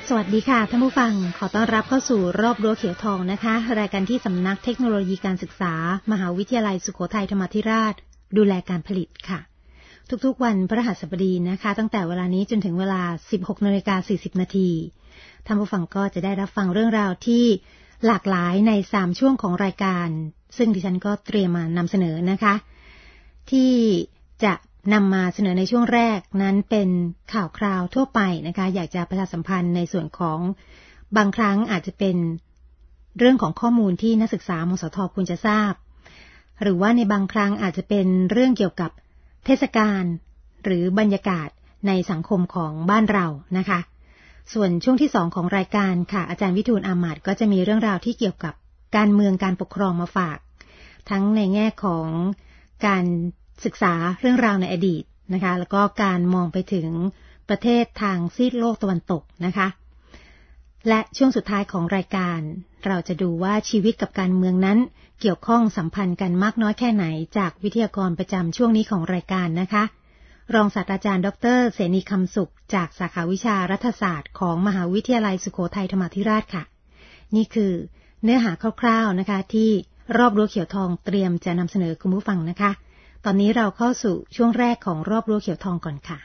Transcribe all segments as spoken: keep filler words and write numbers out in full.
สวัสดีค่ะท่านผู้ฟังขอต้อนรับเข้าสู่รอบรั้วเขียวทองนะคะรายการที่สำนักเทคโนโลยีการศึกษามหาวิทยาลัยสุโขทัยธรรมาธิราชดูแลการผลิตค่ะทุกๆวันพฤหัสบดีนะคะตั้งแต่เวลานี้จนถึงเวลา สิบหกนาฬิกาสี่สิบนาทีท่านผู้ฟังก็จะได้รับฟังเรื่องราวที่หลากหลายในสามช่วงของรายการซึ่งดิฉันก็เตรียมมานำเสนอนะคะที่จะนำมาเสนอในช่วงแรกนั้นเป็นข่าวคราวทั่วไปนะคะอยากจะประชาสัมพันธ์ในส่วนของบางครั้งอาจจะเป็นเรื่องของข้อมูลที่นักศึกษามสทควรจะทราบหรือว่าในบางครั้งอาจจะเป็นเรื่องเกี่ยวกับเทศกาลหรือบรรยากาศในสังคมของบ้านเรานะคะส่วนช่วงที่สองของรายการค่ะอาจารย์วิทูลอามาตย์ก็จะมีเรื่องราวที่เกี่ยวกับการเมืองการปกครองมาฝากทั้งในแง่ของการศึกษาเรื่องราวในอดีตนะคะแล้วก็การมองไปถึงประเทศทางซีกโลกตะวันตกนะคะและช่วงสุดท้ายของรายการเราจะดูว่าชีวิตกับการเมืองนั้นเกี่ยวข้องสัมพันธ์กันมากน้อยแค่ไหนจากวิทยากรประจำช่วงนี้ของรายการนะคะรองศาสตราจารย์ดรเสนีคำสุขจากสาขาวิชารัฐศาสตร์ของมหาวิทยาลัยสุโขทัยธรรมาธิราชค่ะนี่คือเนื้อหาคร่าวๆนะคะที่รอบรั้วเขียวทองเตรียมจะนำเสนอคุณผู้ฟังนะคะตอนนี้เราเข้าสู่ช่วงแรกของรอบรั้วเขียวทองก่อนค่ะ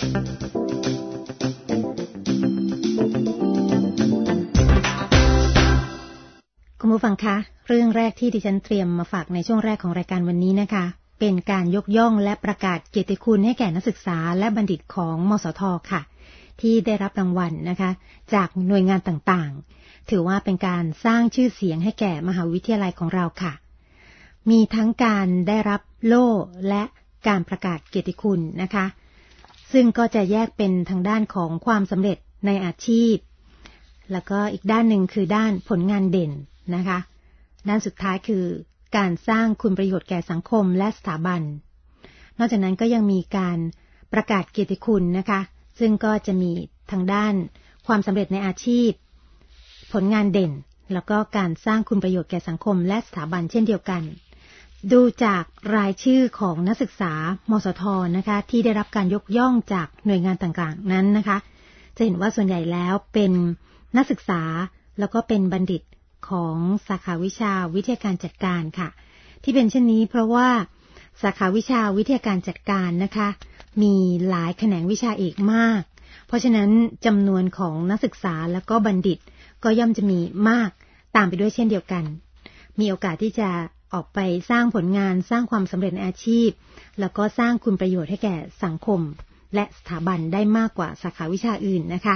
คุณผู้ฟังคะเรื่องแรกที่ดิฉันเตรียมมาฝากในช่วงแรกของรายการวันนี้นะคะเป็นการยกย่องและประกาศเกียรติคุณให้แก่นักศึกษาและบัณฑิตของมสทค่ะที่ได้รับรางวัลนะคะจากหน่วยงานต่างๆถือว่าเป็นการสร้างชื่อเสียงให้แก่มหาวิทยาลัยของเราค่ะมีทั้งการได้รับโล่และการประกาศเกียรติคุณนะคะซึ่งก็จะแยกเป็นทางด้านของความสำเร็จในอาชีพแล้วก็อีกด้านหนึ่งคือด้านผลงานเด่นนะคะด้านสุดท้ายคือการสร้างคุณประโยชน์แก่สังคมและสถาบันนอกจากนั้นก็ยังมีการประกาศเกียรติคุณนะคะซึ่งก็จะมีทางด้านความสำเร็จในอาชีพผลงานเด่นแล้วก็การสร้างคุณประโยชน์แก่สังคมและสถาบันเช่นเดียวกันดูจากรายชื่อของนักศึกษามสทนะคะที่ได้รับการยกย่องจากหน่วยงานต่างๆนั้นนะคะจะเห็นว่าส่วนใหญ่แล้วเป็นนักศึกษาแล้วก็เป็นบัณฑิตของสาขาวิชาวิทยาการจัดการค่ะที่เป็นเช่นนี้เพราะว่าสาขาวิชาวิทยาการจัดการนะคะมีหลายแขนงวิชาเอกมากเพราะฉะนั้นจำนวนของนักศึกษาแล้วก็บัณฑิตก็ย่อมจะมีมากตามไปด้วยเช่นเดียวกันมีโอกาสที่จะออกไปสร้างผลงานสร้างความสำเร็จในอาชีพแล้วก็สร้างคุณประโยชน์ให้แก่สังคมและสถาบันได้มากกว่าสาขาวิชาอื่นนะคะ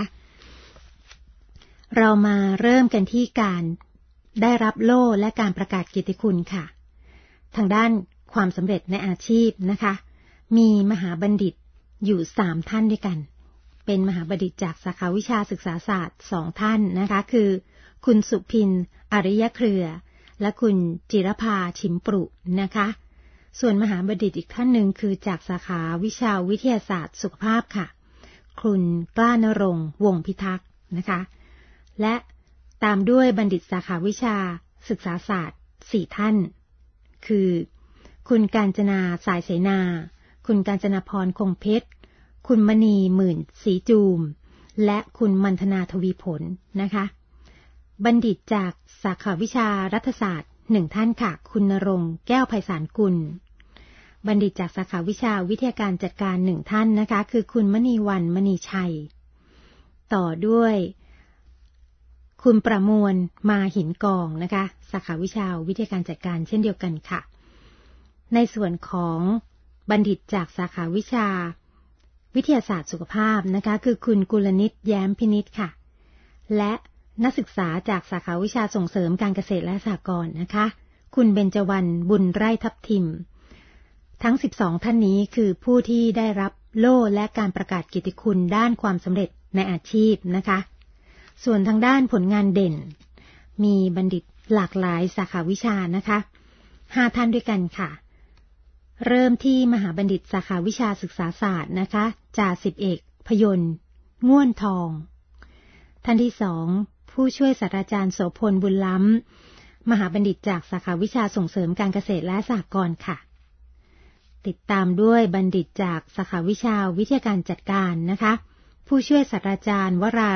เรามาเริ่มกันที่การได้รับโล่และการประกาศเกียรติคุณค่ะทางด้านความสำเร็จในอาชีพนะคะมีมหาบัณฑิตอยู่สามท่านด้วยกันเป็นมหาบัณฑิตจากสาขาวิชาศึกษาศาสตร์สองท่านนะคะคือคุณสุพินอริยเครือและคุณจิรภาชิมปรุนะคะส่วนมหาบัณฑิตอีกท่านหนึ่งคือจากสาขาวิชาวิทยาศาสตร์สุขภาพค่ะคุณกล้านรงค์วงศ์พิทักษ์นะคะและตามด้วยบัณฑิตสาขาวิชาศึกษาศาสตร์สี่ท่านคือคุณกาญจนาสายเสนาคุณกาญจนาพรคงเพชรคุณมณีหมื่นศรีจูมและคุณมัณฑนาทวีผลนะคะบัณฑิตจากสาขาวิชารัฐศาสตร์หนึ่งท่านค่ะคุณณรงค์แก้วไพศาลกุลบัณฑิตจากสาขาวิชาวิทยาการจัดการหนึ่งท่านนะคะคือคุณมณีวรรณมณีชัยต่อด้วยคุณประมวลมาหินกองนะคะสาขาวิชาวิทยาการจัดการเช่นเดียวกันค่ะในส่วนของบัณฑิตจากสาขาวิชาวิทยาศาสตร์สุขภาพนะคะคือคุณกุลนิตแย้มพินิจค่ะและนักศึกษาจากสาขาวิชาส่งเสริมการเกษตรและสหกรณ์นะคะคุณเบญจวรรณบุญไร่ทับทิมทั้งสิบสองท่านนี้คือผู้ที่ได้รับโล่และการประกาศเกียรติคุณด้านความสำเร็จในอาชีพนะคะส่วนทางด้านผลงานเด่นมีบัณฑิตหลากหลายสาขาวิชานะคะห้าท่านด้วยกันค่ะเริ่มที่มหาบัณฑิตสาขาวิชาศึกษาศาสตร์นะคะจ่าสิบเอกพยนต์ง่วนทองท่านที่สองผู้ช่วยศาสตราจารย์โสพลบุญล้ำมหาบัณฑิตจากสาขาวิชาส่งเสริมการเกษตรและสหกรณ์ค่ะติดตามด้วยบัณฑิตจากสาขาวิชาวิทยาการจัดการนะคะผู้ช่วยศาสตราจารย์วราริศ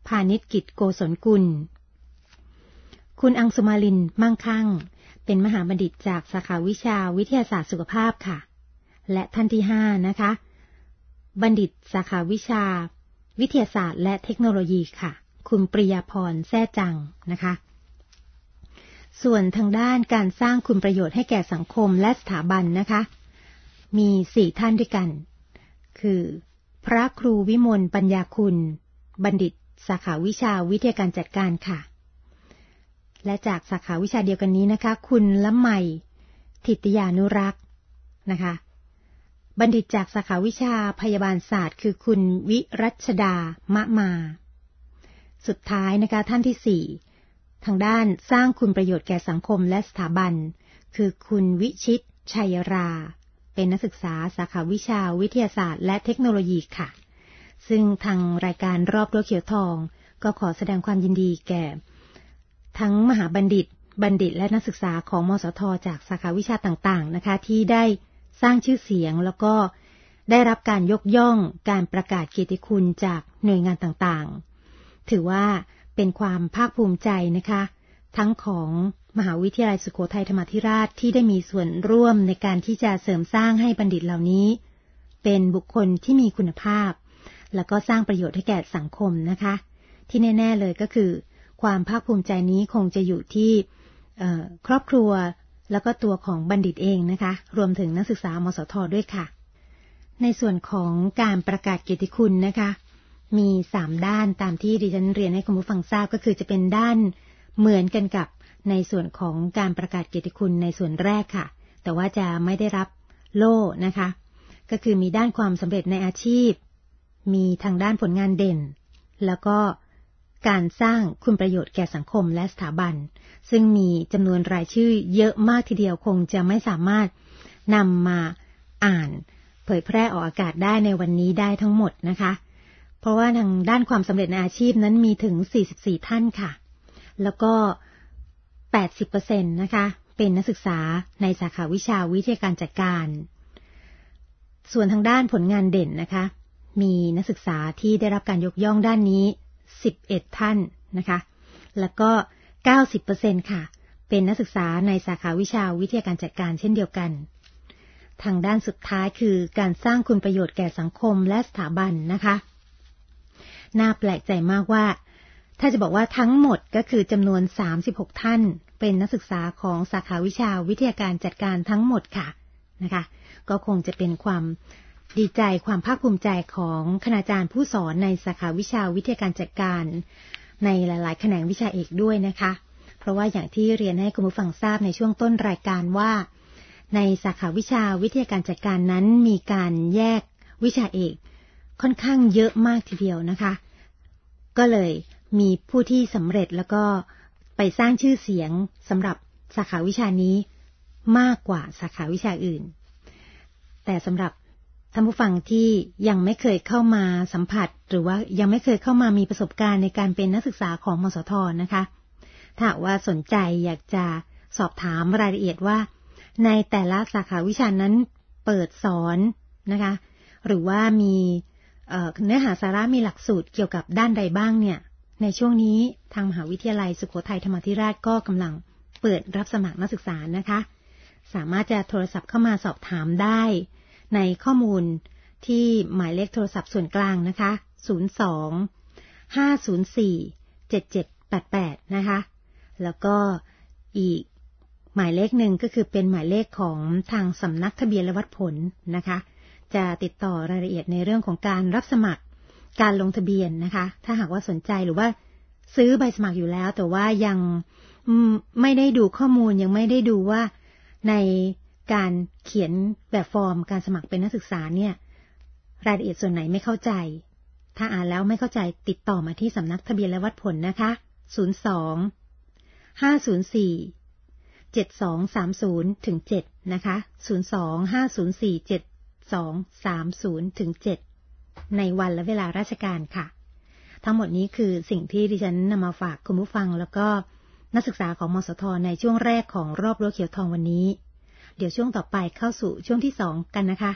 พานิชกิจโกศลกุลคุณอังสุมาลินมั่งคั่งเป็นมหาบัณฑิตจากสาขาวิชาวิทยาศาสตร์สุขภาพค่ะและท่านที่ห้านะคะบัณฑิตสาขาวิชาวิทยาศาสตร์และเทคโนโลยีค่ะคุณปริยาพรแซ่จังนะคะส่วนทางด้านการสร้างคุณประโยชน์ให้แก่สังคมและสถาบันนะคะมีสี่ท่านด้วยกันคือพระครูวิมลปัญญาคุณบัณฑิตสาขาวิชาวิทยาการจัดการค่ะและจากสาขาวิชาเดียวกันนี้นะคะคุณละไมทิตยานุรักษ์นะคะบัณฑิตจากสาขาวิชาพยาบาลศาสตร์คือคุณวิรัชดามะมาสุดท้ายนะคะท่านที่สี่ทางด้านสร้างคุณประโยชน์แก่สังคมและสถาบันคือคุณวิชิตชัยราเป็นนักศึกษาสาขาวิชาวิทยาศาสตร์และเทคโนโลยีค่ะซึ่งทางรายการรอบรั้วเขียวทองก็ขอแสดงความยินดีแก่ทั้งมหาบัณฑิตบัณฑิตและนักศึกษาของมสท.จากสาขาวิชาต่างๆนะคะที่ได้สร้างชื่อเสียงแล้วก็ได้รับการยกย่องการประกาศเกียรติคุณจากหน่วยงานต่างๆถือว่าเป็นความภาคภูมิใจนะคะทั้งของมหาวิทยาลัยสุโขทัยธรรมาธิราชที่ได้มีส่วนร่วมในการที่จะเสริมสร้างให้บัณฑิตเหล่านี้เป็นบุคคลที่มีคุณภาพแล้วก็สร้างประโยชน์ให้แก่สังคมนะคะที่แน่ๆเลยก็คือความภาคภูมิใจนี้คงจะอยู่ที่ครอบครัวแล้วก็ตัวของบัณฑิตเองนะคะรวมถึงนักศึกษามสท.ด้วยค่ะในส่วนของการประกาศเกียรติคุณนะคะมีสามด้านตามที่ดิฉันเรียนให้คุณผู้ฟังทราบก็คือจะเป็นด้านเหมือนกันกับในส่วนของการประกาศเกียรติคุณในส่วนแรกค่ะแต่ว่าจะไม่ได้รับโล่นะคะก็คือมีด้านความสำเร็จในอาชีพมีทางด้านผลงานเด่นแล้วก็การสร้างคุณประโยชน์แก่สังคมและสถาบันซึ่งมีจำนวนรายชื่อเยอะมากทีเดียวคงจะไม่สามารถนำมาอ่านเผยแพร่ออกอากาศได้ในวันนี้ได้ทั้งหมดนะคะเพราะว่าทางด้านความสำเร็จในอาชีพนั้นมีถึงสี่สิบสี่ท่านค่ะแล้วก็ แปดสิบเปอร์เซ็นต์ นะคะเป็นนักศึกษาในสาขาวิชาวิทยาการจัดการส่วนทางด้านผลงานเด่นนะคะมีนักศึกษาที่ได้รับการยกย่องด้านนี้สิบเอ็ดท่านนะคะแล้วก็ เก้าสิบเปอร์เซ็นต์ ค่ะเป็นนักศึกษาในสาขาวิชาวิทยาการจัดการเช่นเดียวกันทางด้านสุดท้ายคือการสร้างคุณประโยชน์แก่สังคมและสถาบันนะคะน่าแปลกใจมากว่าถ้าจะบอกว่าทั้งหมดก็คือจำนวนสามสิบหกท่านเป็นนักศึกษาของสาขาวิชาวิทยาการจัดการทั้งหมดค่ะนะคะก็คงจะเป็นความดีใจความภาคภูมิใจของคณาจารย์ผู้สอนในสาขาวิชาวิทยาการจัดการในหลายๆแขนงวิชาเอกด้วยนะคะเพราะว่าอย่างที่เรียนให้คุณผู้ฟังทราบในช่วงต้นรายการว่าในสาขาวิชาวิทยาการจัดการนั้นมีการแยกวิชาเอกค่อนข้างเยอะมากทีเดียวนะคะก็เลยมีผู้ที่สำเร็จแล้วก็ไปสร้างชื่อเสียงสำหรับสาขาวิชานี้มากกว่าสาขาวิชาอื่นแต่สำหรับท่านผู้ฟังที่ยังไม่เคยเข้ามาสัมผัสหรือว่ายังไม่เคยเข้ามามีประสบการณ์ในการเป็นนักศึกษาของมสท.นะคะถ้าว่าสนใจอยากจะสอบถามรายละเอียดว่าในแต่ละสาขาวิชานั้นเปิดสอนนะคะหรือว่ามีเอ่อเนื้อหาสาระมีหลักสูตรเกี่ยวกับด้านใดบ้างเนี่ยในช่วงนี้ทางมหาวิทยาลัยสุโขทัยธรรมาธิราชก็กำลังเปิดรับสมัครนักศึกษานะคะสามารถจะโทรศัพท์เข้ามาสอบถามได้ในข้อมูลที่หมายเลขโทรศัพท์ส่วนกลางนะคะศูนย์ สอง ห้า ศูนย์ สี่ เจ็ด เจ็ด แปด แปดนะคะแล้วก็อีกหมายเลขหนึ่งก็คือเป็นหมายเลขของทางสำนักทะเบียนและวัดผลนะคะจะติดต่อรายละเอียดในเรื่องของการรับสมัครการลงทะเบียนนะคะถ้าหากว่าสนใจหรือว่าซื้อใบสมัครอยู่แล้วแต่ว่ายังไม่ได้ดูข้อมูลยังไม่ได้ดูว่าในการเขียนแบบฟอร์มการสมัครเป็นนักศึกษาเนี่ยรายละเอียดส่วนไหนไม่เข้าใจถ้าอ่านแล้วไม่เข้าใจติดต่อมาที่สำนักทะเบียนและวัดผลนะคะศูนย์ สอง ห้า ศูนย์ สี่ เจ็ด สอง สาม ศูนย์ ถึง เจ็ดนะคะศูนย์ สอง ห้า ศูนย์ สี่ เจ็ด สอง สาม ศูนย์ ถึง เจ็ดในวันและเวลาราชการค่ะทั้งหมดนี้คือสิ่งที่ดิฉันนำมาฝากคุณผู้ฟังแล้วก็นักศึกษาของมสท.ในช่วงแรกของรอบรั้วเขียวทองวันนี้เดี๋ยวช่วงต่อไปเข้าสู่ช่วงที่สองกันนะคะ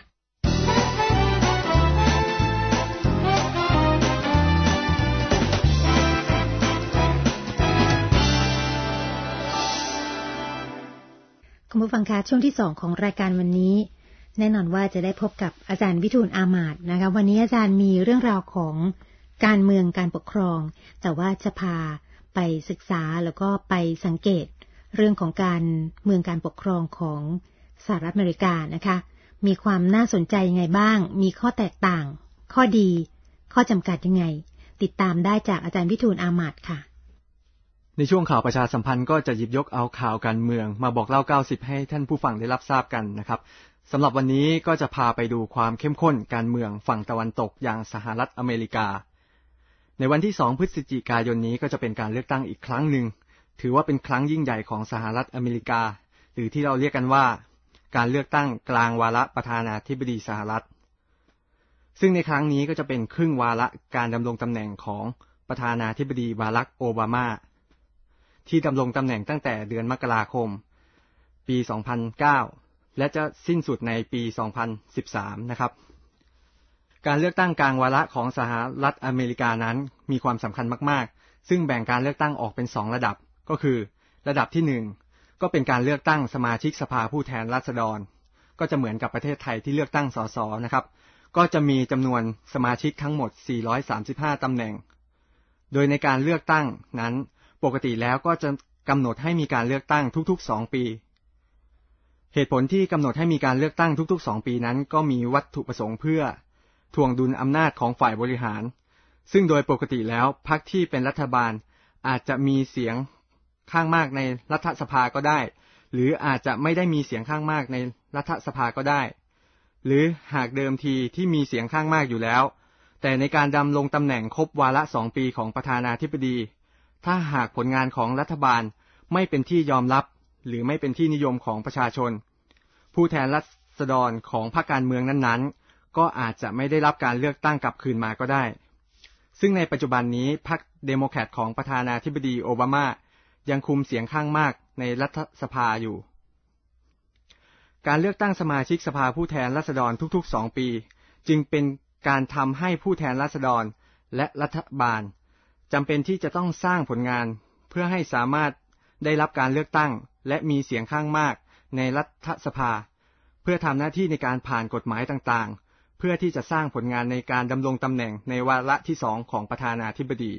ผู้ฟังคะช่วงที่สองของรายการวันนี้แน่นอนว่าจะได้พบกับอาจารย์วิทูลอามาตย์นะคะวันนี้อาจารย์มีเรื่องราวของการเมืองการปกครองแต่ว่าจะพาไปศึกษาแล้วก็ไปสังเกตเรื่องของการเมืองการปกครองของสหรัฐอเมริกานะคะมีความน่าสนใจยังไงบ้างมีข้อแตกต่างข้อดีข้อจำกัดยังไงติดตามได้จากอาจารย์วิทูลอามาตย์ค่ะในช่วงข่าวประชาสัมพันธ์ก็จะหยิบยกเอาข่าวการเมืองมาบอกเล่าเก้าสิบให้ท่านผู้ฟังได้รับทราบกันนะครับสำหรับวันนี้ก็จะพาไปดูความเข้มข้นการเมืองฝั่งตะวันตกอย่างสหรัฐอเมริกาในวันที่สองพฤศจิกายนนี้ก็จะเป็นการเลือกตั้งอีกครั้งหนึ่งถือว่าเป็นครั้งยิ่งใหญ่ของสหรัฐอเมริกาหรือที่เราเรียกกันว่าการเลือกตั้งกลางวาระประธานาธิบดีสหรัฐซึ่งในครั้งนี้ก็จะเป็นครึ่งวาระการดำรงตำแหน่งของประธานาธิบดีบารักโอบามาที่ดำรงตำแหน่งตั้งแต่เดือนมกราคมปีสองพันเก้าและจะสิ้นสุดในปีสองพันสิบสามนะครับการเลือกตั้งกลางวาระของสหรัฐอเมริกานั้นมีความสำคัญมากๆซึ่งแบ่งการเลือกตั้งออกเป็นสองระดับก็คือระดับที่หนึ่งก็เป็นการเลือกตั้งสมาชิกสภาผู้แทนราษฎรก็จะเหมือนกับประเทศไทยที่เลือกตั้งสสนะครับก็จะมีจำนวนสมาชิกทั้งหมดสี่ร้อยสามสิบห้าตำแหน่งโดยในการเลือกตั้งนั้นปกติแล้วก็จะกำหนดให้มีการเลือกตั้งทุกๆสองปีเหตุผลที่กำหนดให้มีการเลือกตั้งทุกๆสองปีนั้นก็มีวัตถุประสงค์เพื่อทวงดุลอำนาจของฝ่ายบริหารซึ่งโดยปกติแล้วพรรคที่เป็นรัฐบาลอาจจะมีเสียงข้างมากในรัฐสภาก็ได้หรืออาจจะไม่ได้มีเสียงข้างมากในรัฐสภาก็ได้หรือหากเดิมทีที่มีเสียงข้างมากอยู่แล้วแต่ในการดำรงตำแหน่งครบวาระสองปีของประธานาธิบดีถ้าหากผลงานของรัฐบาลไม่เป็นที่ยอมรับหรือไม่เป็นที่นิยมของประชาชนผู้แทนราษฎรของพรรคการเมืองนั้นๆก็อาจจะไม่ได้รับการเลือกตั้งกลับคืนมาก็ได้ซึ่งในปัจจุบันนี้พรรคเดโมแครตของประธานาธิบดีโอบามายังคุมเสียงข้างมากในรัฐสภาอยู่การเลือกตั้งสมาชิกสภาผู้แทนราษฎรทุกๆสองปีจึงเป็นการทำให้ผู้แทนราษฎรและรัฐบาลจำเป็นที่จะต้องสร้างผลงานเพื่อให้สามารถได้รับการเลือกตั้งและมีเสียงข้างมากในรัฐสภาเพื่อทำหน้าที่ในการผ่านกฎหมายต่างๆเพื่อที่จะสร้างผลงานในการดำรงตำแหน่งในวาระที่สองของประธานาธิบดี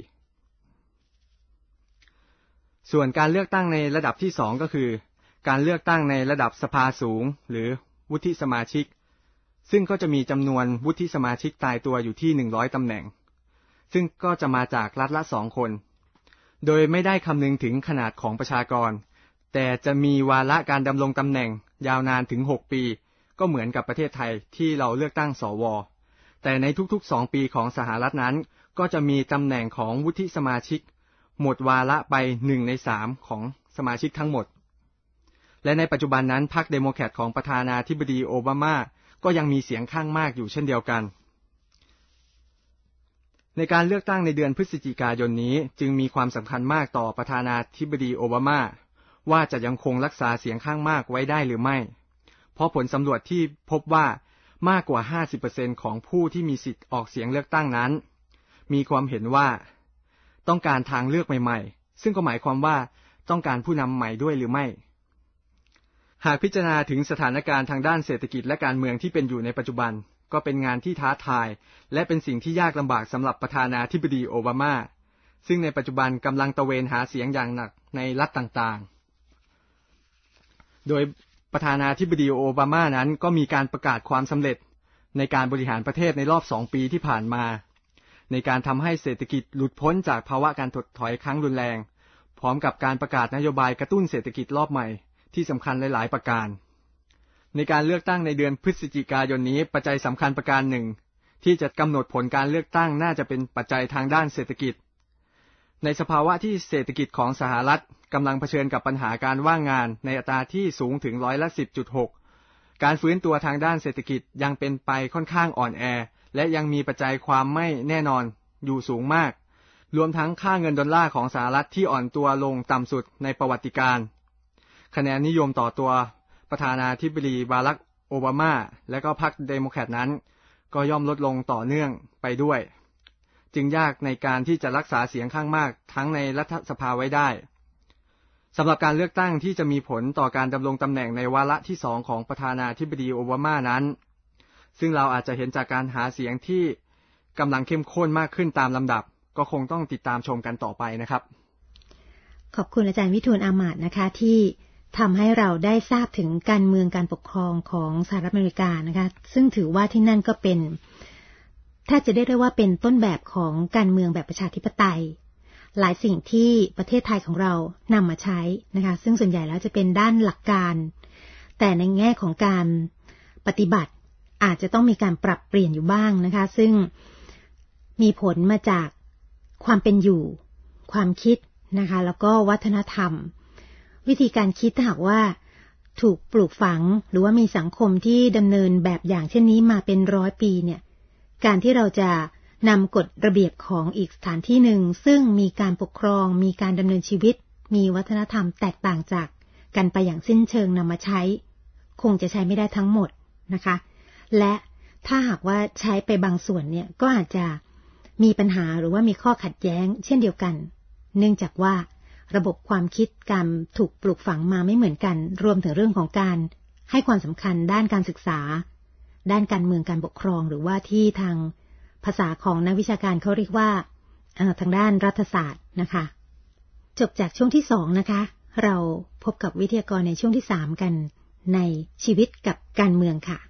ส่วนการเลือกตั้งในระดับที่สองก็คือการเลือกตั้งในระดับสภาสูงหรือวุฒิสมาชิกซึ่งก็จะมีจำนวนวุฒิสมาชิกตายตัวอยู่ที่หนึ่งร้อยตำแหน่งซึ่งก็จะมาจากรัฐละสองคนโดยไม่ได้คำนึงถึงขนาดของประชากรแต่จะมีวาระการดำรงตำแหน่งยาวนานถึงหกปีก็เหมือนกับประเทศไทยที่เราเลือกตั้งสวแต่ในทุกๆสองปีของสหรัฐนั้นก็จะมีตำแหน่งของวุฒิสมาชิกหมดวาระไปหนึ่งในสามของสมาชิกทั้งหมดและในปัจจุบันนั้นพรรคเดโมแครตของประธานาธิบดีโอบามาก็ยังมีเสียงข้างมากอยู่เช่นเดียวกันในการเลือกตั้งในเดือนพฤศจิกายนนี้จึงมีความสำคัญมากต่อประธานาธิบดีโอบามาว่าจะยังคงรักษาเสียงข้างมากไว้ได้หรือไม่เพราะผลสำรวจที่พบว่ามากกว่า ห้าสิบเปอร์เซ็นต์ ของผู้ที่มีสิทธิ์ออกเสียงเลือกตั้งนั้นมีความเห็นว่าต้องการทางเลือกใหม่ๆซึ่งก็หมายความว่าต้องการผู้นำใหม่ด้วยหรือไม่หากพิจารณาถึงสถานการณ์ทางด้านเศรษฐกิจและการเมืองที่เป็นอยู่ในปัจจุบันก็เป็นงานที่ท้าทายและเป็นสิ่งที่ยากลำบากสำหรับประธานาธิบดีโอบามาซึ่งในปัจจุบันกำลังตระเวนหาเสียงอย่างหนักในรัฐต่างๆโดยประธานาธิบดีโอบามานั้นก็มีการประกาศความสำเร็จในการบริหารประเทศในรอบสองปีที่ผ่านมาในการทำให้เศรษฐกิจหลุดพ้นจากภาวะการถดถอยครั้งรุนแรงพร้อมกับการประกาศนโยบายกระตุ้นเศรษฐกิจรอบใหม่ที่สำคัญหลายๆประการในการเลือกตั้งในเดือนพฤศจิกายนนี้ปัจจัยสำคัญประการหนึ่งที่จะกำหนดผลการเลือกตั้งน่าจะเป็นปัจจัยทางด้านเศรษฐกิจในสภาวะที่เศรษฐกิจของสหรัฐกำลังเผชิญกับปัญหาการว่างงานในอัตราที่สูงถึงร้อยละ สิบจุดหก การฟื้นตัวทางด้านเศรษฐกิจยังเป็นไปค่อนข้างอ่อนแอและยังมีปัจจัยความไม่แน่นอนอยู่สูงมากรวมทั้งค่าเงินดอลลาร์ของสหรัฐที่อ่อนตัวลงต่ำสุดในประวัติการคะแนนนิยมต่อตัวประธานาธิบดีบารักโอบามาและก็พรรคเดโมแครตนั้นก็ย่อมลดลงต่อเนื่องไปด้วยจึงยากในการที่จะรักษาเสียงข้างมากทั้งในรัฐสภาไว้ได้สำหรับการเลือกตั้งที่จะมีผลต่อการดำรงตำแหน่งในวาระที่สองของประธานาธิบดีโอบามานั้นซึ่งเราอาจจะเห็นจากการหาเสียงที่กำลังเข้มข้นมากขึ้นตามลำดับก็คงต้องติดตามชมกันต่อไปนะครับขอบคุณอาจารย์วิทูลอามาตย์นะคะที่ทำให้เราได้ทราบถึงการเมืองการปกครองของสหรัฐอเมริกานะคะซึ่งถือว่าที่นั่นก็เป็นถ้าจะได้เรียกว่าเป็นต้นแบบของการเมืองแบบประชาธิปไตยหลายสิ่งที่ประเทศไทยของเรานำมาใช้นะคะซึ่งส่วนใหญ่แล้วจะเป็นด้านหลักการแต่ในแง่ของการปฏิบัติอาจจะต้องมีการปรับเปลี่ยนอยู่บ้างนะคะซึ่งมีผลมาจากความเป็นอยู่ความคิดนะคะแล้วก็วัฒนธรรมวิธีการคิดถ้าหากว่าถูกปลูกฝังหรือว่ามีสังคมที่ดำเนินแบบอย่างเช่นนี้มาเป็นร้อยปีเนี่ยการที่เราจะนำกฎระเบียบของอีกสถานที่หนึ่งซึ่งมีการปกครองมีการดำเนินชีวิตมีวัฒนธรรมแตกต่างจากกันไปอย่างสิ้นเชิงนำมาใช้คงจะใช้ไม่ได้ทั้งหมดนะคะและถ้าหากว่าใช้ไปบางส่วนเนี่ยก็อาจจะมีปัญหาหรือว่ามีข้อขัดแย้งเช่นเดียวกันเนื่องจากว่าระบบความคิดการถูกปลูกฝังมาไม่เหมือนกันรวมถึงเรื่องของการให้ความสำคัญด้านการศึกษาด้านการเมืองการปกครองหรือว่าที่ทางภาษาของนักวิชาการเขาเรียกว่าทางด้านรัฐศาสตร์นะคะจบจากช่วงที่สองนะคะเราพบกับวิทยากรในช่วงที่สามกันในชีวิตกับการเมืองค่ะ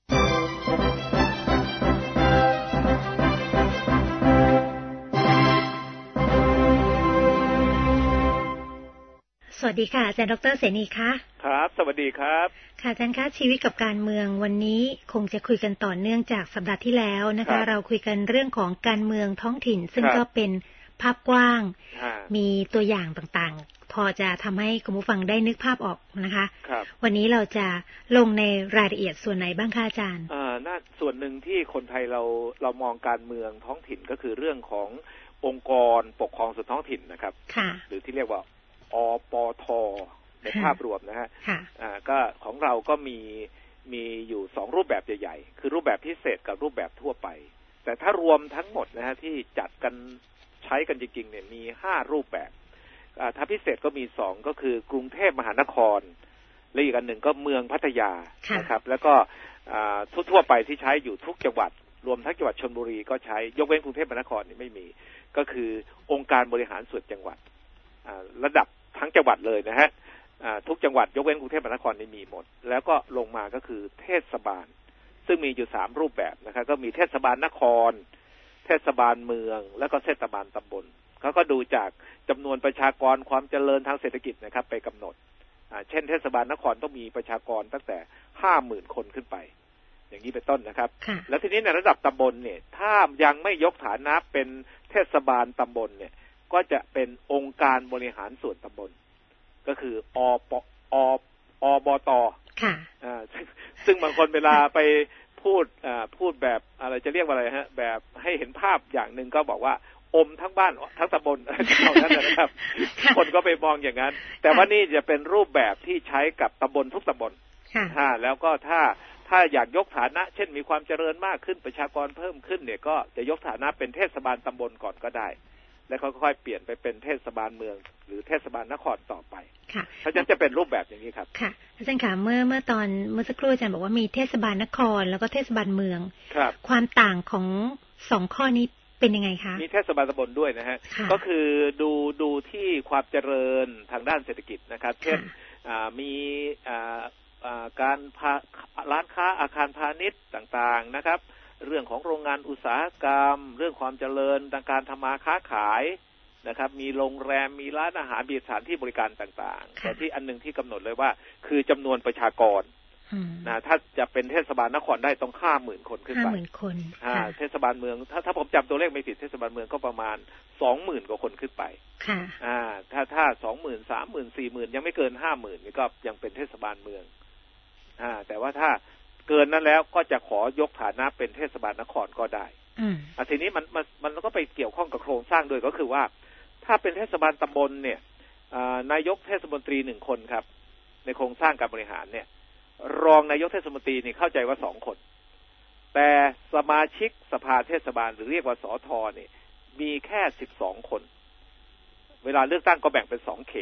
สวัสดีค่ะอาจารย์ดร.เสนีค่ะครับสวัสดีครับค่ะอาจารย์คะชีวิตกับการเมืองวันนี้คงจะคุยกันต่อเนื่องจากสัปดาห์ที่แล้วนะคะเราคุยกันเรื่องของการเมืองท้องถิ่นซึ่งก็เป็นภาพกว้างมีตัวอย่างต่างๆพอจะทำให้คุณผู้ฟังได้นึกภาพออกนะคะวันนี้เราจะลงในรายละเอียดส่วนไหนบ้างคะอาจารย์อ่าน่าส่วนหนึ่งที่คนไทยเราเรามองการเมืองท้องถิ่นก็คือเรื่องขององค์กรปกครองส่วนท้องถิ่นนะครับหรือที่เรียกว่าอปท.ในภาพรวมนะฮะอ่าก็ของเราก็มีมีอยู่สองรูปแบบใหญ่ๆคือรูปแบบพิเศษกับรูปแบบทั่วไปแต่ถ้ารวมทั้งหมดนะฮะที่จัดกันใช้กันจริงๆเนี่ยมีห้ารูปแบบอ่าถ้าพิเศษก็มีสองก็คือกรุงเทพมหานครและอีกอันหนึ่งก็เมืองพัทยานะครับแล้วก็อ่าทั่วๆไปที่ใช้อยู่ทุกจังหวัดรวมทั้งจังหวัดชลบุรีก็ใช้ยกเว้นกรุงเทพมหานครนี่ไม่มีก็คือองค์การบริหารส่วนจังหวัดอ่าระดับทั้งจังหวัดเลยนะฮะทุกจังหวัดยกเว้นกรุงเทพมหานครนี่มีหมดแล้วก็ลงมาก็คือเทศบาลซึ่งมีอยู่สามรูปแบบนะครับก็มีเทศบาลนครเทศบาลเมืองแล้วก็เทศบาลตำบลเขาก็ดูจากจำนวนประชากรความเจริญทางเศรษฐกิจนะครับไปกำหนดเช่นเทศบาลนครต้องมีประชากรตั้งแต่ห้าหมื่นคนขึ้นไปอย่างนี้เป็นต้นนะครับแล้วทีนี้ในระดับตำบลเนี่ยถ้ายังไม่ยกฐานะเป็นเทศบาลตำบลเนี่ยก็จะเป็นองค์การบริหารส่วนตำบลก็คืออปออบต.ค่ะอ่าซึ่งบางคนเวลาไปพูดอ่าพูดแบบอะไรจะเรียกว่าอะไรฮะแบบให้เห็นภาพอย่างหนึ่งก็บอกว่าอมทั้งบ้านทั้งตำบลเท่านั้นนะครับคนก็ไปมองอย่างนั้นแต่ว่านี่จะเป็นรูปแบบที่ใช้กับตำบลทุกตำบลค่ะแล้วก็ถ้าถ้าอยากยกฐานะเช่นมีความเจริญมากขึ้นประชากรเพิ่มขึ้นเนี่ยก็จะยกฐานะเป็นเทศบาลตำบลก่อนก็ได้แล้วค่อยๆเปลี่ยนไปเป็นเทศบาลเมืองหรือเทศบาลนครต่อไปค่ะเพราะฉะนั้นจะเป็นรูปแบบอย่างนี้ครับค่ะอาจารย์ค่ะเมื่อเมื่อตอนเมื่อสักครู่อาจารย์บอกว่ามีเทศบาลนครแล้วก็เทศบาลเมืองครับความต่างของสองข้อนี้เป็นยังไงคะมีเทศบาลตำบลด้วยนะฮะก็คือดูดูที่ความเจริญทางด้านเศรษฐกิจนะครับเช่นมีการร้านค้าอาคารพาณิชย์ต่างๆนะครับเรื่องของโรงงานอุตสาหกรรมเรื่องความเจริญทางการทำมาค้าขายนะครับมีโรงแรมมีร้านอาหารมีสถานที่บริการต่างๆแต่ที่อันนึงที่กำหนดเลยว่าคือจำนวนประชากรนะถ้าจะเป็นเทศบาลนครได้ต้องห้าหมื่นคนขึ้นไปห้าหมื่นคนอ่าเทศบาลเมืองถ้าถ้าผมจำตัวเลขไม่ผิดเทศบาลเมืองก็ประมาณสองหมื่นกว่าคนขึ้นไปค่ะอ่าถ้าถ้าสองหมื่นสามหมื่นสี่หมื่นยังไม่เกินห้าหมื่นนี่ก็ยังเป็นเทศบาลเมืองอ่าแต่ว่าถ้าเกินนั้นแล้วก็จะขอยกฐานะเป็นเทศบาลนครก็ได้อืมอ่ะทีนี้มันมันมันก็ไปเกี่ยวข้องกับโครงสร้างด้วยก็คือว่าถ้าเป็นเทศบาลตำบลเนี่ยนายกเทศมนตรีหนึ่งคนครับในโครงสร้างการบริหารเนี่ยรองนายกเทศมนตรีนี่เข้าใจว่าสองคนแต่สมาชิกสภาเทศบาลหรือเรียกว่าสทเนี่ยมีแค่สิบสองคนเวลาเลือกตั้งก็แบ่งเป็นสองเขต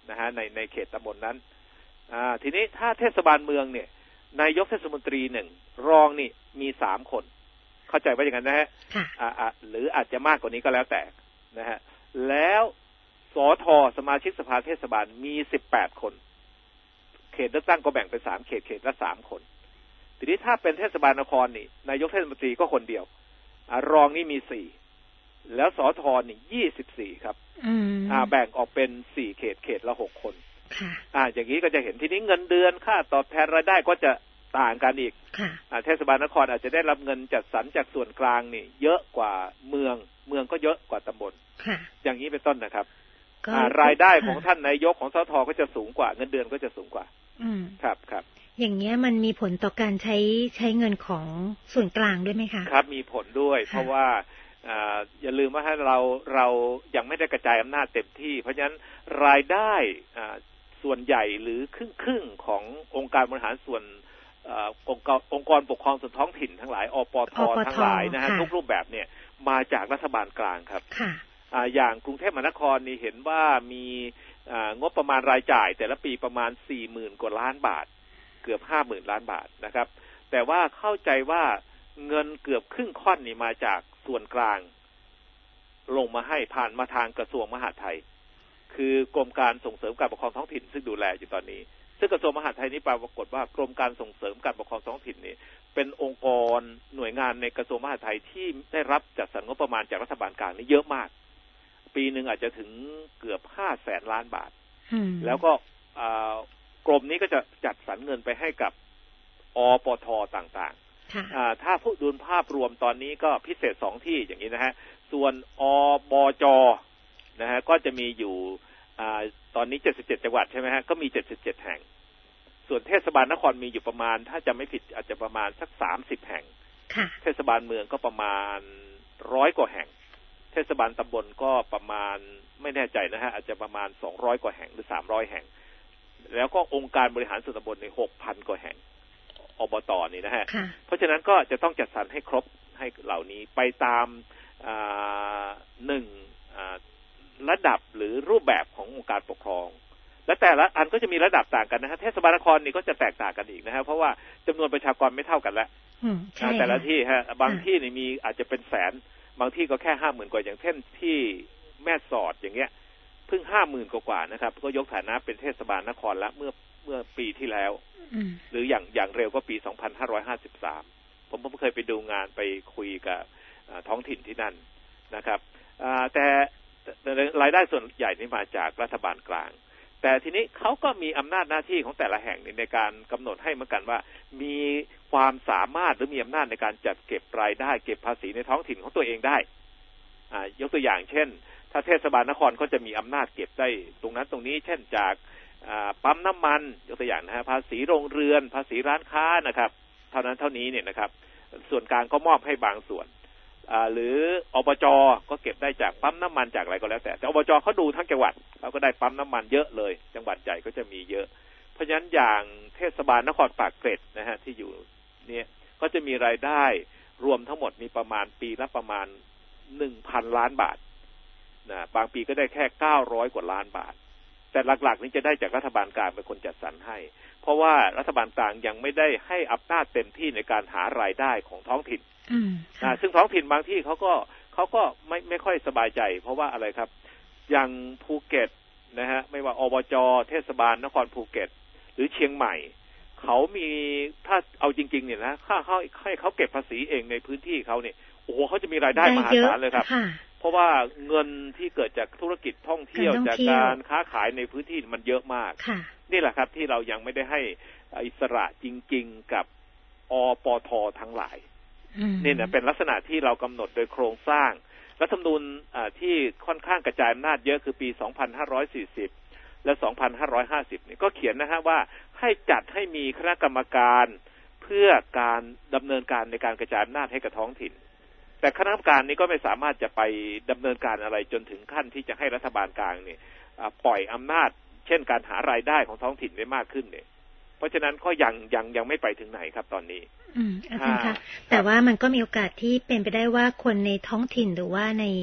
นะฮะในในเขตตำบลนั้นอ่าทีนี้ถ้าเทศบาลเมืองเนี่ยนายกเทศมนตรีหนึ่งรองนี่มีสามคนเข้าใจว่าอย่างนั้นนะฮะอ่าอ่าหรืออาจจะมากกว่านี้ก็แล้วแต่นะฮะแล้วสทสมาชิกสภาเทศบาลมีสิบแปดคนเขตเลือกตั้งก็แบ่งเป็นสามเขตเขตละสามคนทีนี้ถ้าเป็นเทศบาลนครนี่นายกเทศมนตรีก็คนเดียวอ่ารองนี่มีสี่แล้วสทนี่ยี่สิบสี่ครับอ่าแบ่งออกเป็นสี่เขตเขตละหกคนอ่าอย่างนี้ก็จะเห็นทีนี้เงินเดือนค่าตอบแทนรายได้ก็จะต่างกันอีกอ่าเทศบาลนครอาจจะได้รับเงินจัดสรรจากส่วนกลางนี่เยอะกว่าเมืองเมืองก็เยอะกว่าตำบลอย่างนี้เป็นต้นนะครับอ่ารายได้ของท่านนายกของสทก็จะสูงกว่าเงินเดือนก็จะสูงกว่าอืมครับครับอย่างเงี้ยมันมีผลต่อการใช้ใช้เงินของส่วนกลางด้วยไหมคะครับมีผลด้วยเพราะว่าอ่าอย่าลืมว่าเราเรายังไม่ได้กระจายอำนาจเต็มที่เพราะฉะนั้นรายได้อ่าส่วนใหญ่หรือครึ่งครึ่งขององค์การบริหารส่วนองค์กรองค์กรปกครองส่วนท้องถิ่นทั้งหลายอปททั้งหลายนะฮะทุกรูปแบบเนี่ยมาจากรัฐบาลกลางครับอย่างกรุงเทพมหานครนี่เห็นว่ามีงบประมาณรายจ่ายแต่ละปีประมาณสี่หมื่นกว่าล้านบาทเกือบห้าหมื่นล้านบาทนะครับแต่ว่าเข้าใจว่าเงินเกือบครึ่งค่อนนี่มาจากส่วนกลางลงมาให้ผ่านมาทางกระทรวงมหาดไทยคือกรมการส่งเสริมการปกครองท้องถิ่นซึ่งดูแลอยู่ตอนนี้ซึ่งกระทรวงมหาดไทยนี้ปรากฏว่ากรมการส่งเสริมการปกครองท้องถิ่นนี่เป็นองค์กรหน่วยงานในกระทรวงมหาดไทยที่ได้รับจัดสรรงบประมาณจากรัฐบาลกลางนี่เยอะมากปีหนึ่งอาจจะถึงเกือบห้าแสนล้านบาทแล้วก็กรมนี้ก็จะจัดสรรเงินไปให้กับอปทต่างๆถ้าพูดดูภาพรวมตอนนี้ก็พิเศษสองที่อย่างนี้นะฮะส่วนอบจนะฮะก็จะมีอยู่ตอนนี้เจ็ดสิบเจ็ดจังหวัดใช่ไหมฮะก็มีเจ็ดสิบเจ็ดแห่งส่วนเทศบาลนครมีอยู่ประมาณถ้าจำไม่ผิดอาจจะประมาณสักสามสิบแห่งเทศบาลเมืองก็ประมาณร้อยกว่าแห่งเทศบาลตำบลก็ประมาณไม่แน่ใจนะฮะอาจจะประมาณสองร้อยกว่าแห่งหรือสามร้อยแห่งแล้วก็องค์การบริหารส่วนตำบลใน หกพัน กว่าแห่งอบตนี่นะฮะเพราะฉะนั้นก็จะต้องจัดสรรให้ครบให้เหล่านี้ไปตามหนึ่งระดับหรือรูปแบบขององค์การปกครองและแต่ละอันก็จะมีระดับต่างกันนะฮะเทศบาลนครนี่ก็จะแตกต่างกันอีกนะฮะเพราะว่าจำนวนประชากรไม่เท่ากันแล้วแต่ละที่ฮะบางที่นี่มีอาจจะเป็นแสนบางที่ก็แค่ห้าหมื่นกว่าอย่างเช่นที่แม่สอดอย่างเงี้ยเพิ่งห้าหมื่นกว่าๆนะครับก็ยกฐานะเป็นเทศบาลนครแล้วเมื่อเมื่อปีที่แล้วหรืออย่างอย่างเร็วก็ปีสองพันห้าร้อยห้าสิบสามผมผมเคยไปดูงานไปคุยกับท้องถิ่นที่นั่นนะครับแต่รายได้ส่วนใหญ่นี่มาจากรัฐบาลกลางแต่ทีนี้เขาก็มีอำนาจหน้าที่ของแต่ละแห่งในการกำหนดให้เหมือนกันว่ามีความสามารถหรือมีอำนาจในการจัดเก็บรายได้เก็บภาษีในท้องถิ่นของตัวเองได้อ่ายกตัวอย่างเช่นถ้าเทศบาลนครก็จะมีอำนาจเก็บได้ตรงนั้นตรงนี้เช่นจากปั๊มน้ำมันยกตัวอย่างนะฮะภาษีโรงเรือนภาษีร้านค้านะครับเท่านั้นเท่านี้เนี่ยนะครับส่วนกลางก็มอบให้บางส่วนหรืออบจก็เก็บได้จากปั๊มน้ำมันจากอะไรก็แล้วแต่แต่อบจเขาดูทั้งจังหวัดเขาก็ได้ปั๊มน้ำมันเยอะเลยจังหวัดใหญ่ก็จะมีเยอะเพราะฉะนั้นอย่างเทศบาลนครปากเกร็ดนะฮะที่อยู่เนี่ยก็จะมีรายได้รวมทั้งหมดมีประมาณปีละประมาณ หนึ่งพัน ล้านบาทนะบางปีก็ได้แค่เก้าร้อยกว่าล้านบาทแต่หลักๆนี้จะได้จากรัฐบาลกลางเป็นคนจัดสรรให้เพราะว่ารัฐบาลกลางยังไม่ได้ให้อำนาจเต็มที่ในการหารายได้ของท้องถิ่นอ่าซึ่งท้องถิ่นบางที่เขาก็เขาก็ไม่ไม่ค่อยสบายใจเพราะว่าอะไรครับอย่างภูเก็ตนะฮะไม่ว่าอบจเทศบาลนครภูเก็ตหรือเชียงใหม่เขามีถ้าเอาจริงๆเนี่ยนะถ้าเขาให้เขาเก็บภาษีเองในพื้นที่เขาเนี่ยโอ้โหเขาจะมีรายได้มหาศาลเลยครับเพราะว่าเงินที่เกิดจากธุรกิจท่องเที่ยวจากการค้าขายในพื้นที่มันเยอะมากนี่แหละครับที่เรายังไม่ได้ให้อิสระจริงๆกับอปททั้งหลายนี่เนี่ยเป็นลักษณะที่เรากำหนดโดยโครงสร้างรัฐธรรมนูญที่ค่อนข้างกระจายอำนาจเยอะคือปีสองพันห้าร้อยสี่สิบและสองพันห้าร้อยห้าสิบนี่ก็เขียนนะฮะว่าให้จัดให้มีคณะกรรมการเพื่อการดำเนินการในการกระจายอำนาจให้กับท้องถิ่นแต่คณะกรรมการนี้ก็ไม่สามารถจะไปดำเนินการอะไรจนถึงขั้นที่จะให้รัฐบาลกลางเนี่ยปล่อยอำนาจเช่นการหารายได้ของท้องถิ่นได้มากขึ้นเนี่ยเพราะฉะนั้นก็ยังยังยังไม่ไปถึงไหนครับตอนนี้อืมอาจารย์คะแต่ว่ามันก็มีโอกาสที่เป็นไปได้ว่าคนในท้องถิ่นหรือว่าใน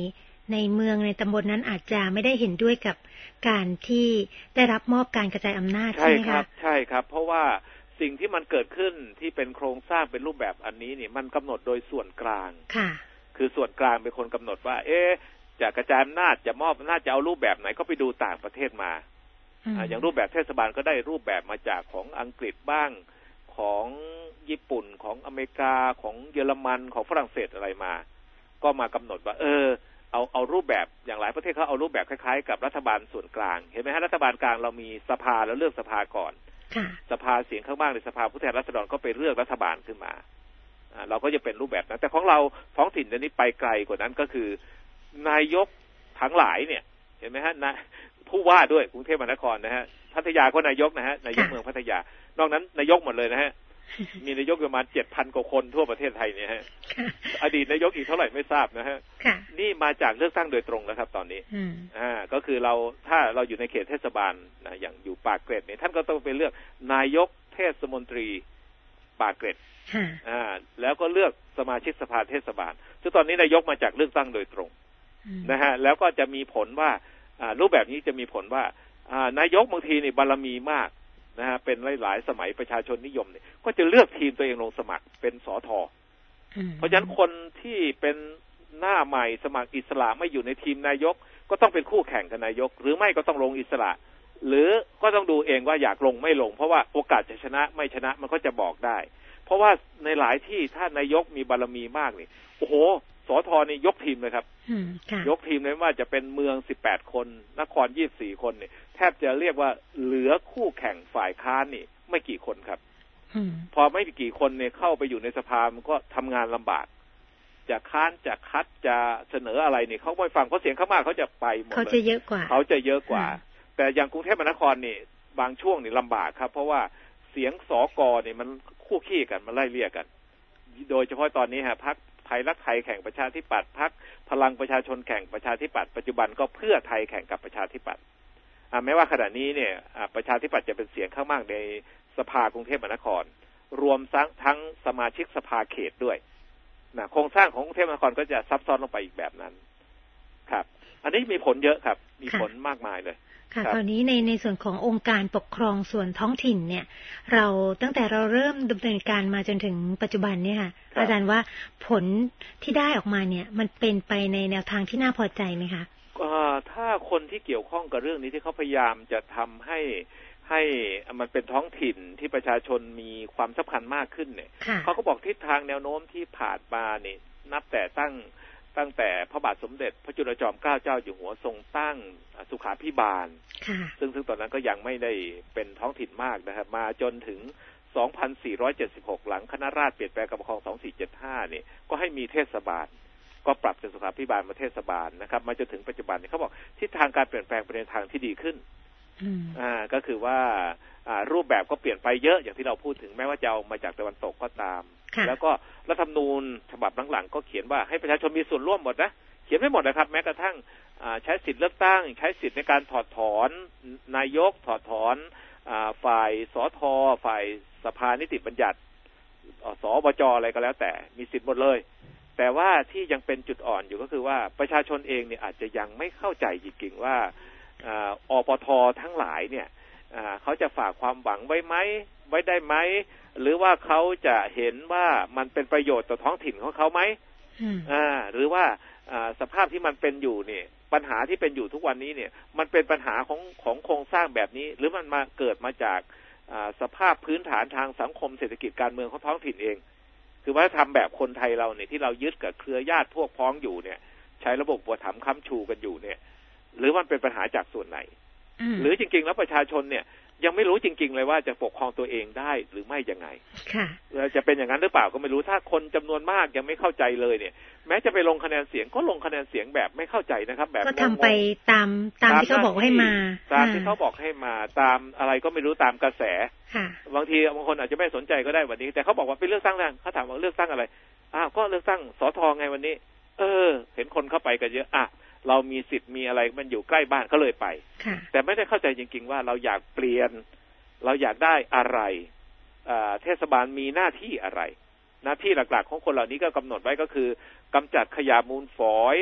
ในเมืองในตำบลนั้นอาจจะไม่ได้เห็นด้วยกับการที่ได้รับมอบการกระจายอำนาจใช่ไหมคะใช่ครับใช่ครับเพราะว่าสิ่งที่มันเกิดขึ้นที่เป็นโครงสร้างเป็นรูปแบบอันนี้นี่มันกำหนดโดยส่วนกลางค่ะคือส่วนกลางเป็นคนกำหนดว่าเอ๊ะจะกระจายอำนาจจะมอบอำนาจจะเอารูปแบบไหนก็ไปดูต่างประเทศมาอ่าอย่างรูปแบบเทศบาลก็ได้รูปแบบมาจากของอังกฤษบ้างของญี่ปุ่นของอเมริกาของเยอรมันของฝรั่งเศสอะไรมาก็มากำหนดว่าเออเอาเอารูปแบบอย่างหลายประเทศเขาเอารูปแบบคล้ายๆกับรัฐบาลส่วนกลางเห็นไหมฮะรัฐบาลกลางเรามีสภาแล้วเลือกสภาก่อนสภาเสียงข้างมากในสภาผู้แทนราษฎรก็ไปเลือกรัฐบาลขึ้นมาเราก็จะเป็นรูปแบบนั้นแต่ของเราท้องถิ่นเดี๋ยวนี้ไปไกลกว่านั้นก็คือนายกทั้งหลายเนี่ยเห็นไหมฮะนะผู้ว่าด้วยกรุงเทพมหานครนะฮะพัทยาก็นายกนะฮะนายกเมืองพัทยานอกนั้นนายกหมดเลยนะฮะมีนายกประมาณเจ็ดพันกว่าคนทั่วประเทศไทยเนี่ยฮะอดีตนายกอีกเท่าไหร่ไม่ทราบนะฮะนี่มาจากเลือกตั้งโดยตรงแล้วครับตอนนี้อ่าก็คือเราถ้าเราอยู่ในเขตเทศบาลนะอย่างอยู่ปากเกร็ดเนี่ยท่านก็ต้องไปเลือกนายกเทศมนตรีปากเกร็ดอ่าแล้วก็เลือกสมาชิกสภาเทศบาลซึ่งตอนนี้นายกมาจากเลือกตั้งโดยตรงนะฮะแล้วก็จะมีผลว่าอ่ารูปแบบนี้จะมีผลว่าอ่านายกบางทีนี่บารมีมากนะฮะเป็นหลายๆสมัยประชาชนนิยมเนี่ยก็จะเลือกทีมตัวเองลงสมัครเป็นสทเพราะฉะนั้นคนที่เป็นหน้าใหม่สมัครอิสระไม่อยู่ในทีมนายกก็ต้องเป็นคู่แข่งกับนายกหรือไม่ก็ต้องลงอิสระหรือก็ต้องดูเองว่าอยากลงไม่ลงเพราะว่าโอกาสจะชนะไม่ชนะมันก็จะบอกได้เพราะว่าในหลายที่ถ้านายกมีบารมีมากนี่โอ้โหสทนี่ยกทีมเลยครับยกทีมเลยว่าจะเป็นเมืองสิบแปดคนนครยี่สิบสี่คนเนี่ยแทบจะเรียกว่าเหลือคู่แข่งฝ่ายค้านนี่ไม่กี่คนครับพอไม่กี่คนเนี่ยเข้าไปอยู่ในสภามันก็ทำงานลำบากจะค้านจะคัดจะเสนออะไรเนี่ยเขาไม่ฟังเพราะเสียงข้างมากเขาจะไปหมดเขาจะเยอะกว่าเขาจะเยอะกว่าแต่อย่างกรุงเทพมหานครนี่บางช่วงนี่ลำบากครับเพราะว่าเสียงสกเนี่ยมันคู่ขี้กันมันไล่เลี่ยกันโดยเฉพาะตอนนี้ฮะพรรคไทยรักไทยแข่งประชาธิปัตย์พรรคพลังประชาชนแข่งประชาธิปัตย์ปัจจุบันก็เพื่อไทยแข่งกับประชาธิปัตย์แม้ว่าขณะนี้เนี่ยประชาธิปัตย์จะเป็นเสียงข้างมากในสภากรุงเทพมหานครรวมทั้งสมาชิกสภาเขตด้วยนะโครงสร้างของกรุงเทพมหานครก็จะซับซ้อนลงไปอีกแบบนั้นครับอันนี้มีผลเยอะครับมีผลมากมายเลยค่ะคราวนี้ในในส่วนขององค์การปกครองส่วนท้องถิ่นเนี่ยเราตั้งแต่เราเริ่มดำเนินการมาจนถึงปัจจุบันเนี่ยค่ะอาจารย์ว่าผลที่ได้ออกมาเนี่ยมันเป็นไปในแนวทางที่น่าพอใจไหมคะถ้าคนที่เกี่ยวข้องกับเรื่องนี้ที่เขาพยายามจะทำให้ให้มันเป็นท้องถิ่นที่ประชาชนมีความสำคัญมากขึ้นเนี่ยเขาก็บอกทิศทางแนวโน้มที่ผ่านมาเนี่ยนับแต่ตั้งตั้งแต่พระบาทสมเด็จพระจุลจอมเกล้าเจ้าอยู่หัวทรงตั้งสุขาภิบาลซึ่งซึ่งตอนนั้นก็ยังไม่ได้เป็นท้องถิ่นมากนะครับมาจนถึงสองพันสี่ร้อยเจ็ดสิบหกหลังคณะราษฎรเปลี่ยนแปลงการปกครองสองพันสี่ร้อยเจ็ดสิบห้าเนี่ยก็ให้มีเทศบาลก็ปรับจากสุขาภิบาลมาเทศบาลนะครับมาจนถึงปัจจุบันเนี่ยเขาบอกทิศทางการเปลี่ยนแปลงไปในทางที่ดีขึ้นอ่าก็คือว่าอ่ารูปแบบก็เปลี่ยนไปเยอะอย่างที่เราพูดถึงแม้ว่าจะเอามาจากตะวันตกก็ตามแล้วก็รัฐธรรมนูญฉบับหลังๆก็เขียนว่าให้ประชาชนมีส่วนร่วมหมดนะเขียนไม่หมดนะครับแม้กระทั่งใช้สิทธิ์เลือกตั้งใช้สิทธิ์ในการถอดถอนนายกถอดถอนฝ่ายสทฝ่ายสภานิติบัญญัติสบจอะไรก็แล้วแต่มีสิทธิ์หมดเลยแต่ว่าที่ยังเป็นจุดอ่อนอยู่ก็คือว่าประชาชนเองเนี่ยอาจจะยังไม่เข้าใจจริงๆว่าอปททั้งหลายเนี่ยเขาจะฝากความหวังไว้ไหมไว้ได้ไหมหรือว่าเขาจะเห็นว่ามันเป็นประโยชน์ต่อท้องถิ่นของเขาไหมอ่าหรือว่าสภาพที่มันเป็นอยู่เนี่ยปัญหาที่เป็นอยู่ทุกวันนี้เนี่ยมันเป็นปัญหาของของโครงสร้างแบบนี้หรือมันมาเกิดมาจากสภาพพื้นฐานทางสังคมเศรษฐกิจการเมืองของท้องถิ่นเองคือว่าทำแบบคนไทยเราเนี่ยที่เรายึดกับเครือญาติพวกพ้องอยู่เนี่ยใช้ระบบอุปถัมภ์ค้ำชูกันอยู่เนี่ยหรือมันเป็นปัญหาจากส่วนไหนหรือจริงๆแล้วประชาชนเนี่ยยังไม่รู้จริงๆเลยว่าจะปกครองตัวเองได้หรือไม่ยังไงค่ะจะเป็นอย่างนั้นหรือเปล่าก็ไม่รู้ถ้าคนจำนวนมากยังไม่เข้าใจเลยเนี่ยแม้จะไปลงคะแนนเสียงก็ลงคะแนนเสียงแบบไม่เข้าใจนะครับแบบก็ทำไปตามตามที่เขาบอกให้มาตามที่เขาบอกให้มาตามอะไรก็ไม่รู้ตามกระแสบางทีบางคนอาจจะไม่สนใจก็ได้วันนี้แต่เขาบอกว่าเป็นเลือกตั้งแล้วเขาถามว่าเลือกตั้งอะไรอ้าวก็เลือกตั้งสทไงวันนี้เออเห็นคนเข้าไปกันเยอะอ่ะเรามีสิทธิ์มีอะไรมันอยู่ใกล้บ้านก็เลยไปแต่ไม่ได้เข้าใจจริงๆว่าเราอยากเปลี่ยนเราอยากได้อะไรเทศบาลมีหน้าที่อะไรหน้าที่หลักๆของคนเหล่านี้ก็กำหนดไว้ก็คือกำจัดขยะมูลฝอย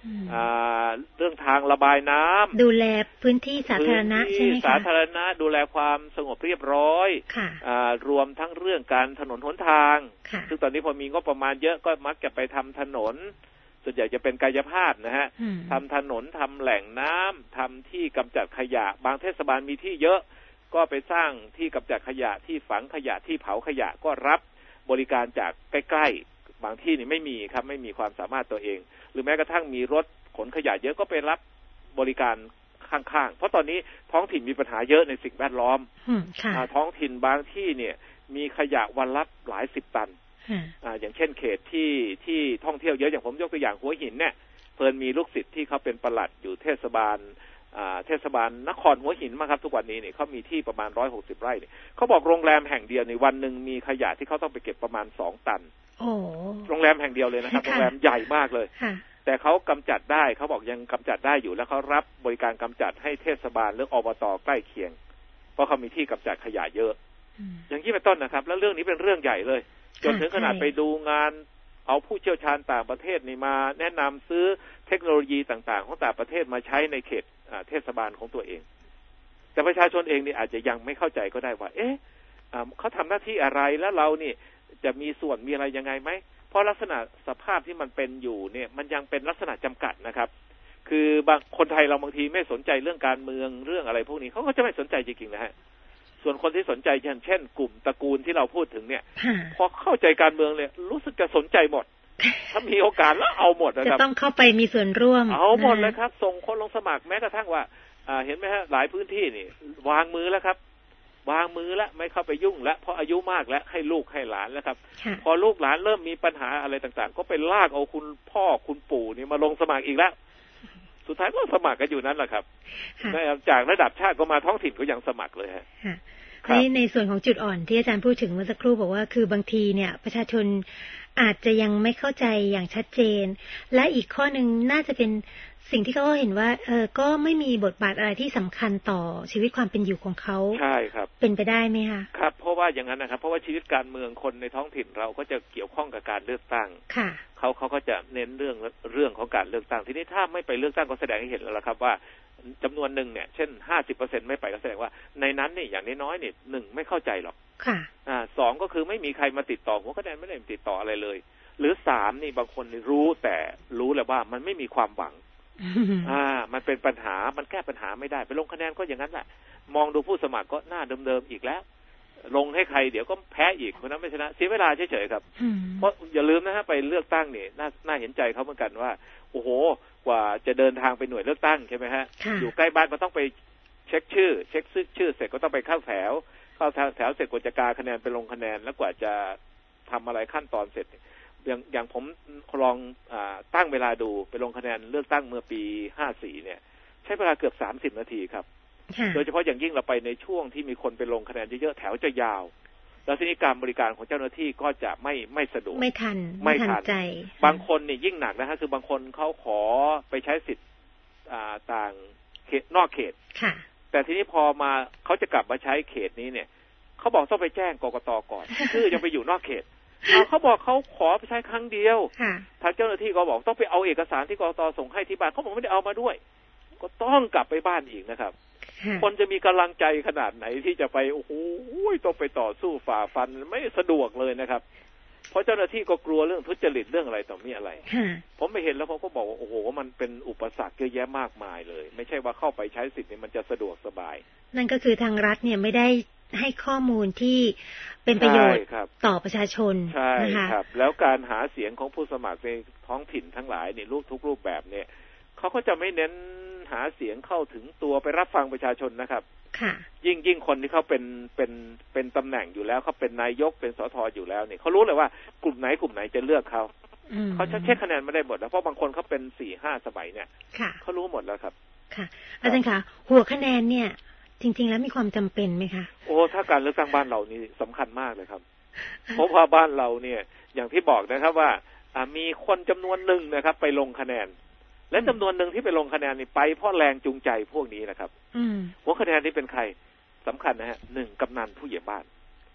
เรื่องทางระบายน้ำดูแลพื้นที่สาธารณะใช่ไหมคะสาธารณะดูแลความสงบเรียบร้อยรวมทั้งเรื่องการถนนหนทางซึ่งตอนนี้พอมีงบประมาณเยอะก็มักจะไปทำถนนส่วนใหญ่จะเป็นกายภาพนะฮะทำถนนทำแหล่งน้ำทำที่กำจัดขยะบางเทศบาลมีที่เยอะก็ไปสร้างที่กำจัดขยะที่ฝังขยะที่เผาขยะก็รับบริการจากใกล้ๆบางที่นี่ไม่มีครับไม่มีความสามารถตัวเองหรือแม้กระทั่งมีรถขนขยะเยอะก็ไปรับบริการข้างๆเพราะตอนนี้ท้องถิ่นมีปัญหาเยอะในสิ่งแวดล้อมท้องถิ่นบางที่เนี่ยมีขยะวันละหลายสิบตันอ่าอย่างเช่นเขตที่ที่ท่องเที่ยวเยอะอย่างผมยกตัวอย่างหัวหินเนี่ยเพิ่นมีลูกศิษย์ที่เขาเป็นปลัดอยู่เทศบาลอ่าเทศบาลนครหัวหินมาครับทุกวันนี้เนี่ยเขามีที่ประมาณหนึ่งร้อยหกสิบไร่เนี่ยเขาบอกโรงแรมแห่งเดียวในวันนึงมีขยะที่เขาต้องไปเก็บประมาณสองตันโอ้โรงแรมแห่งเดียวเลยนะครับโรงแรมใหญ่มากเลยแต่เขากำจัดได้เขาบอกยังกำจัดได้อยู่แล้วเขารับบริการกำจัดให้เทศบาลหรืออบต.ใกล้เคียงเพราะเขามีที่กำจัดขยะเยอะอย่างนี้เป็นต้นนะครับแล้วเรื่องนี้เป็นเรื่องใหญ่เลยจนถึงขนาดไปดูงานเอาผู้เชี่ยวชาญต่างประเทศนี่มาแนะนำซื้อเทคโนโลยีต่างๆของต่างประเทศมาใช้ในเขตเทศบาลของตัวเองแต่ประชาชนเองนี่อาจจะยังไม่เข้าใจก็ได้ว่าเอ๊ะเขาทำหน้าที่อะไรแล้วเรานี่จะมีส่วนมีอะไรยังไงไหมเพราะลักษณะสภาพที่มันเป็นอยู่เนี่ยมันยังเป็นลักษณะจำกัดนะครับคือบางคนไทยเราบางทีไม่สนใจเรื่องการเมืองเรื่องอะไรพวกนี้เขาก็จะไม่สนใจจริงๆนะฮะส่วนคนที่สนใจเช่นเช่นกลุ่มตระกูลที่เราพูดถึงเนี่ยพอเข้าใจการเมืองเลยรู้สึกจะสนใจหมดถ้ามีโอกาสแล้วเอาหมดนะครับจะต้องเข้าไปมีส่วนร่วมเอาหมดเลยครับส่งคนลงสมัครแม้กระทั่งว่าเห็นไหมฮะหลายพื้นที่นี่วางมือแล้วครับวางมือแล้วไม่เข้าไปยุ่งแล้วเพราะอายุมากแล้วให้ลูกให้หลานแล้วครับพอลูกหลานเริ่มมีปัญหาอะไรต่างๆก็ไปลากเอาคุณพ่อคุณปู่นี่มาลงสมัครอีกแล้วสุดท้ายก็สมัครกันอยู่นั้นแหละครับจากระดับชาติก็มาท้องถิ่นก็ยังสมัครเลยฮะในในส่วนของจุดอ่อนที่อาจารย์พูดถึงเมื่อสักครู่บอกว่าคือบางทีเนี่ยประชาชนอาจจะยังไม่เข้าใจอย่างชัดเจนและอีกข้อนึงน่าจะเป็นสิ่งที่เขาเห็นว่าเออก็ไม่มีบทบาทอะไรที่สำคัญต่อชีวิตความเป็นอยู่ของเขาใช่ครับเป็นไปได้ไหมคะครับเพราะว่าอย่างนั้นนะครับเพราะว่าชีวิตการเมืองคนในท้องถิ่นเราก็จะเกี่ยวข้องกับการเลือกตั้งค่ะเขาเขาก็จะเน้นเรื่องเรื่องของการเลือกตั้งทีนี้ถ้าไม่ไปเลือกตั้งก็แสดงให้เห็นแล้วละครับว่าจำนวนหนึ่งเนี่ยเช่น ห้าสิบเปอร์เซ็นต์ ไม่ไปก็แสดงว่าในนั้นนี่อย่างน้อยๆเนี่ยหนึ่งไม่เข้าใจหรอกค่ะอ่าสองก็คือไม่มีใครมาติดต่อหัวคะแนนไม่ได้ติดต่ออะไรเลยหรือสามนี่บางคนรู้แต่รู้แล้วว่ามันไม่มีความหวังอ่ามันเป็นปัญหามันแก้ปัญหาไม่ได้ไปลงคะแนนก็อย่างนั้นแหละมองดูผู้สมัครก็หน้าเดิมๆอีกแล้วลงให้ใครเดี๋ยวก็แพ้อีกคนนั้นไม่ชนะเสียเวลาเฉยๆครับเพราะอย่าลืมนะฮะไปเลือกตั้งนี่น่าน่าเห็นใจเขาเหมือนกันว่าโอ้โหกว่าจะเดินทางไปหน่วยเลือกตั้งใช่ไหมฮะอยู่ใกล้บ้านก็ต้องไปเช็คชื่อเช็คชื่อเสร็จก็ต้องไปเข้าแถวเข้าแถวเสร็จกว่าจะกาคะแนนไปลงคะแนนแล้วกว่าจะทำอะไรขั้นตอนเสร็จอย่างอย่างผมลองอ่าตั้งเวลาดูไปลงคะแนนเลือกตั้งเมื่อปีห้าสี่เนี่ยใช้เวลาเกือบสามสิบนาทีครับโดยเฉพาะอย่างยิ่งเราไปในช่วงที่มีคนไปลงคะแนนเยอะๆแถวจะยาวแล้วทีนี้การบริการของเจ้าหน้าที่ก็จะไม่ไม่สะดวกไม่ทันไม่ทันใจบางคนนี่ยิ่งหนักนะฮะคือบางคนเขาขอไปใช้สิทธิ์อ่าต่างเขตนอกเขตค่ะแต่ทีนี้พอมาเขาจะกลับมาใช้เขตนี้เนี่ยเขาบอกต้องไปแจ้งกกต.ก่อนคือยังไปอยู่นอกเขตเขาบอกเขาขอไปใช้ครั้งเดียวทางเจ้าหน้าที่ก็บอกต้องไปเอาเอกสารที่กกต.ส่งให้ที่บ้านเขาบอกไม่ได้เอามาด้วยก็ต้องกลับไปบ้านอีกนะครับคนจะมีกำลังใจขนาดไหนที่จะไปโอ้โหต้องไปต่อสู้ฝ่าฟันไม่สะดวกเลยนะครับเพราะเจ้าหน้าที่ก็กลัวเรื่องทุจริตเรื่องอะไรต่อมีอะไรผมไปเห็นแล้วผมก็บอกว่าโอ้โหมันเป็นอุปสรรคเยอะแยะมากมายเลยไม่ใช่ว่าเข้าไปใช้สิทธิ์นี่มันจะสะดวกสบายนั่นก็คือทางรัฐเนี่ยไม่ได้ให้ข้อมูลที่เป็นประโยชน์ต่อประชาชนใช่ครับแล้วการหาเสียงของผู้สมัครในท้องถิ่นทั้งหลายนี่รูปทุกรูปแบบเนี่ยเขาก็จะไม่เน้นหาเสียงเข้าถึงตัวไปรับฟังประชาชนนะครับค่ะยิ่งยิ่งคนที่เขาเป็นเป็นเป็นตำแหน่งอยู่แล้วเขาเป็นนายกเป็นสทอยู่แล้วเนี่ยเขารู้เลยว่ากลุ่มไหนกลุ่มไหนจะเลือกเขาเขาจะเช็คคะแนนไม่ได้หมดแล้วเพราะบางคนเขาเป็นสี่ห้าสมัยเนี่ยเขารู้หมดแล้วครับค่ะอาจารย์คะหัวคะแนนเนี่ยจริงๆแล้วมีความจำเป็นไหมคะโอ้ถ้าการเลือกตั้งบ้านเรานี่สำคัญมากเลยครับเพราะว่าบ้านเราเนี่ยอย่างที่บอกนะครับว่ามีคนจำนวนหนึ่งนะครับไปลงคะแนนและจำนวนหนึ่งที่ไปลงคะแนนนี่ไปเพราะแรงจูงใจพวกนี้นะครับหัวคะแนนนี่เป็นใครสำคัญนะฮะหนึ่งกำนันผู้ใหญ่บ้านโอ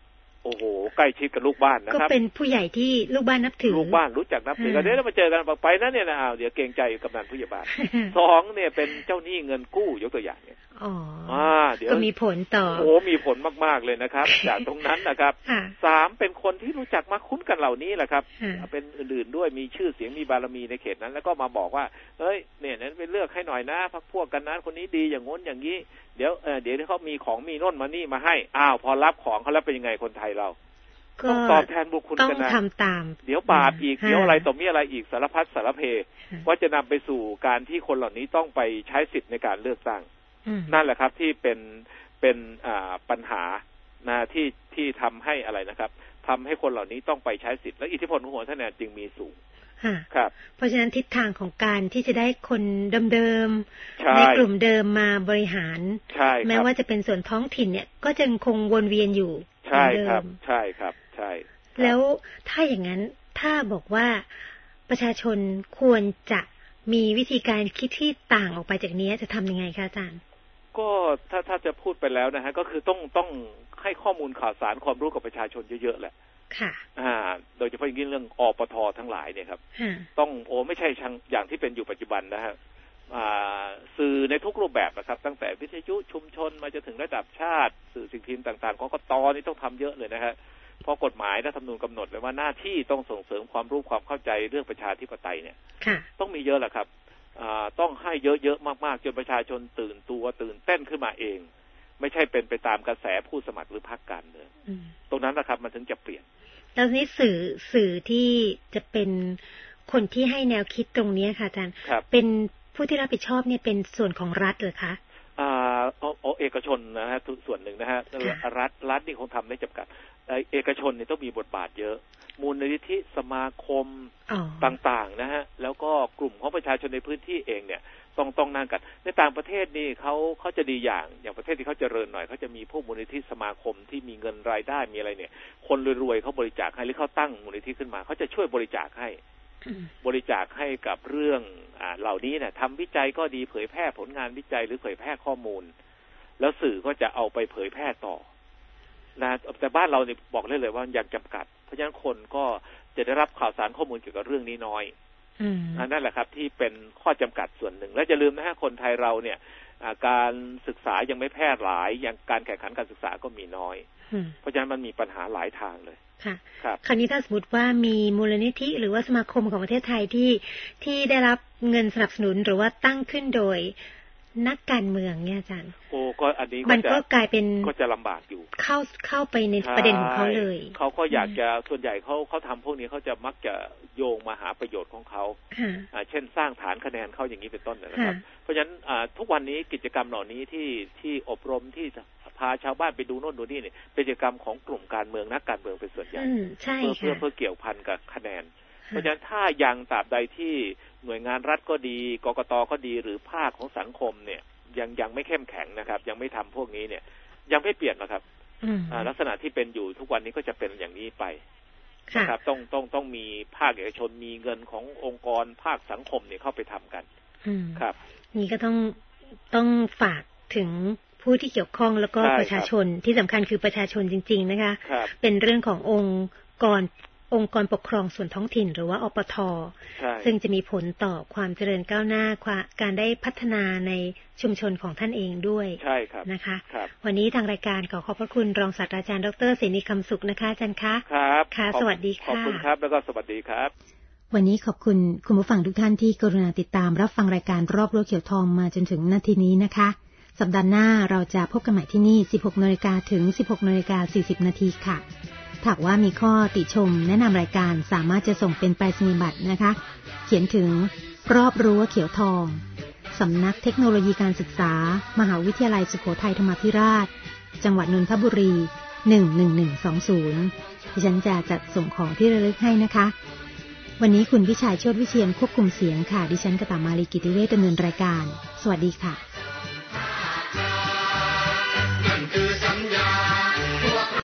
โอ้โหใกล้ชิดกับลูกบ้านนะครับก็เป็นผู้ใหญ่ที่ลูกบ้านนับถือลูกบ้านรู้จักนับถือกันเดี๋ยวมาเจอกันไปนั่นเนี่ยนะเดี๋ยวเกรงใจกำนันผู้ใหญ่บ้านสองเนี่ยเป็นเจ้าหนี้เงินกู้ยกตัวอย่างเนี่ยอ๋ออ่าเดี๋ยวก็มีผลต่อโอ้มีผลมากๆเลยนะครับจากตรงนั้นนะครับสามเป็นคนที่รู้จักมาคุ้นกันเหล่านี้แหละครับเป็นอื่นๆด้วยมีชื่อเสียงมีบารมีในเขตนั้นแล้วก็มาบอกว่าเฮ้ยเนี่ยนั้นไปเลือกให้หน่อยนะพรรคพวกกันนั้นคนนี้ดีอย่างง้นอย่างนี้เดี๋ยวเออเดี๋ยวเขามีของมีโน่นมานี่มาให้อ้าวพอรับของเขาแล้วเป็นยังไงคนไทยเราต้องตอบแทนบุญคุณกันนะต้องทำตามเดี๋ยวบาปอีกเดี๋ยวอะไรต่อมีอะไรอีกสารพัดสารเพว่าจะนำไปสู่การที่คนเหล่านี้ต้องไปใช้สิทธิ์ในการเลือกตั้งนั่นแหละครับที่เป็นเป็นอ่าปัญหานะที่ที่ทำให้อะไรนะครับทำให้คนเหล่านี้ต้องไปใช้สิทธิ์และอิทธิพลของหัวคะแนนจึงมีสูงครับเพราะฉะนั้นทิศทางของการที่จะได้คนเดิมๆในกลุ่มเดิมมาบริหารแม้ว่าจะเป็นส่วนท้องถิ่นเนี่ยก็จะคงวนเวียนอยู่ใช่ครับใช่ครับใช่แล้วถ้าอย่างนั้นถ้าบอกว่าประชาชนควรจะมีวิธีการคิดที่ต่างออกไปจากนี้จะทำยังไงคะอาจารย์ก็ถ้าถ้าจะพูดไปแล้วนะฮะก็คือต้องต้องให้ข้อมูลข่าวสารความรู้กับประชาชนเยอะๆแหละค่ะอ่าโดยเฉพาะอย่างยิ่งเรื่องอปททั้งหลายเนี่ยครับต้องโอ้ไม่ใช่อย่างที่เป็นอยู่ปัจจุบันนะฮะสื่อในทุกรูปแบบนะครับตั้งแต่วิทยุชุมชนมาจนถึงระดับชาติสื่อสิ่งพิมพ์ต่างๆกกต.นี่ต้องทำเยอะเลยนะฮะเพราะกฎหมายรัฐธรรมนูญกำหนดไว้ว่าหน้าที่ต้องส่งเสริมความรู้ความเข้าใจเรื่องประชาธิปไตยเนี่ยต้องมีเยอะแหละครับต้องให้เยอะๆมากๆจนประชาชนตื่นตัวตื่นเต้นขึ้นมาเองไม่ใช่เป็นไปตามกระแสผู้สมัครหรือพรรคการเมืองตรงนั้นนะครับมันถึงจะเปลี่ยนแล้วนี้สื่อสื่อที่จะเป็นคนที่ให้แนวคิดตรงนี้ค่ะอาจารย์เป็นผู้ที่รับผิดชอบเนี่ยเป็นส่วนของรัฐหรือคะอ่าเอาเอกชนนะฮะส่วนหนึ่งนะฮะรัฐรัฐนี่คงทำได้จำกัดเอกชนเนี่ยต้องมีบทบาทเยอะมูลนิธิสมาคมต่างๆนะฮะแล้วก็กลุ่มของประชาชนในพื้นที่เองเนี่ยต้องต้องนั่งกันในต่างประเทศนี่เขาเขาจะดีอย่างอย่างประเทศที่เขาเจริญหน่อยเขาจะมีพวกมูลนิธิสมาคมที่มีเงินรายได้มีอะไรเนี่ยคนรวยๆเขาบริจาคให้หรือเขาตั้งมูลนิธิขึ้นมาเขาจะช่วยบริจาคให้บริจาคให้กับเรื่องอ่าเหล่านี้เนี่ยทำวิจัยก็ดีเผยแพร่ผลงานวิจัยหรือเผยแพร่ข้อมูลแล้วสื่อก็จะเอาไปเผยแพร่ต่อนะแต่บ้านเราเนี่ยบอกเลยเลยว่ายังจำกัดเพราะฉะนั้นคนก็จะได้รับข่าวสารข้อมูลเกี่ยวกับเรื่องนี้น้อยนั่นแหละครับที่เป็นข้อจำกัดส่วนหนึ่งและอย่าลืมนะฮะคนไทยเราเนี่ยการศึกษายังไม่แพร่หลายอย่างการแข่งขันการศึกษาก็มีน้อยเพราะฉะนั้นมันมีปัญหาหลายทางเลยค่ะคราวนี้ถ้าสมมติว่ามีมูลนิธิหรือว่าสมาคมของประเทศไทยที่ที่ได้รับเงินสนับสนุนหรือว่าตั้งขึ้นโดยนักการเมืองเนี่ยอาจารย์โอ้ก็อันนี้มันก็กลายเป็นก็จะลำบากอยู่เข้าเข้าไปในประเด็นของเขาเลยเขาก็อยากจะส่วนใหญ่เขาเขาทำพวกนี้เขาจะมักจะโยงมาหาประโยชน์ของเขาอ่าเช่นสร้างฐานคะแนนเขาอย่างนี้เป็นต้นนะครับเพราะฉะนั้นอ่าทุกวันนี้กิจกรรมเหล่านี้ที่ที่อบรมที่พาชาวบ้านไปดูโน่นดูนี่เนี่ยเป็นกิจกรรมของกลุ่มการเมืองนักการเมืองเป็นส่วนใหญ่เพื่อเพื่อเพื่อเกี่ยวพันกับคะแนนเพราะฉะนั้นถ้ายังตราบใดที่หน่วยงานรัฐก็ดีกกต.ก็ดีหรือภาคของสังคมเนี่ยยังยังไม่เข้มแข็งนะครับยังไม่ทำพวกนี้เนี่ยยังไม่เปลี่ยนนะครับลักษณะที่เป็นอยู่ทุกวันนี้ก็จะเป็นอย่างนี้ไปนะครับต้องต้องต้องมีภาคเอกชนมีเงินขององค์กรภาคสังคมเนี่ยเข้าไปทำกันครับนี่ก็ต้องต้องฝากถึงผู้ที่เกี่ยวข้องแล้วก็ประชาชนที่สำคัญคือประชาชนจริงๆนะคะเป็นเรื่องขององค์กรองค์กรปกครองส่วนท้องถิ่นหรือว่าอปท.ซึ่งจะมีผลต่อความเจริญก้าวหน้าการได้พัฒนาในชุมชนของท่านเองด้วยใช่ครับนะคะวันนี้ทางรายการขอขอบพระคุณรองศาสตราจารย์ดร.เสนีคำสุขนะคะอาจารย์คะครับค่ะสวัสดีค่ะขอบคุณครับแล้วก็สวัสดีครับวันนี้ขอบคุณคุณผู้ฟังทุกท่านที่กรุณาติดตามรับฟังรายการรอบรั้วเขียวทองมาจนถึงนาทีนี้นะคะสัปดาห์หน้าเราจะพบกันใหม่ที่นี่ สิบหกนาฬิกา ถึง สิบหกนาฬิกาสี่สิบนาทีค่ะถ้าว่ามีข้อติชมแนะนำรายการสามารถจะส่งเป็นไปรษณียบัตรนะคะเขียนถึงรอบรั้วเขียวทองสำนักเทคโนโลยีการศึกษามหาวิทยาลัยสุโขทัยธรรมาภิราชจังหวัดนนทบุรีหนึ่งหนึ่งหนึ่งสองศูนย์ดิฉันจะจัดส่งของที่ระลึกให้นะคะวันนี้คุณวิชัยโชติวิเชียรควบคุมเสียงค่ะดิฉันกตมาลีกิติเวชดำเนินรายการสวัสดีค่ะ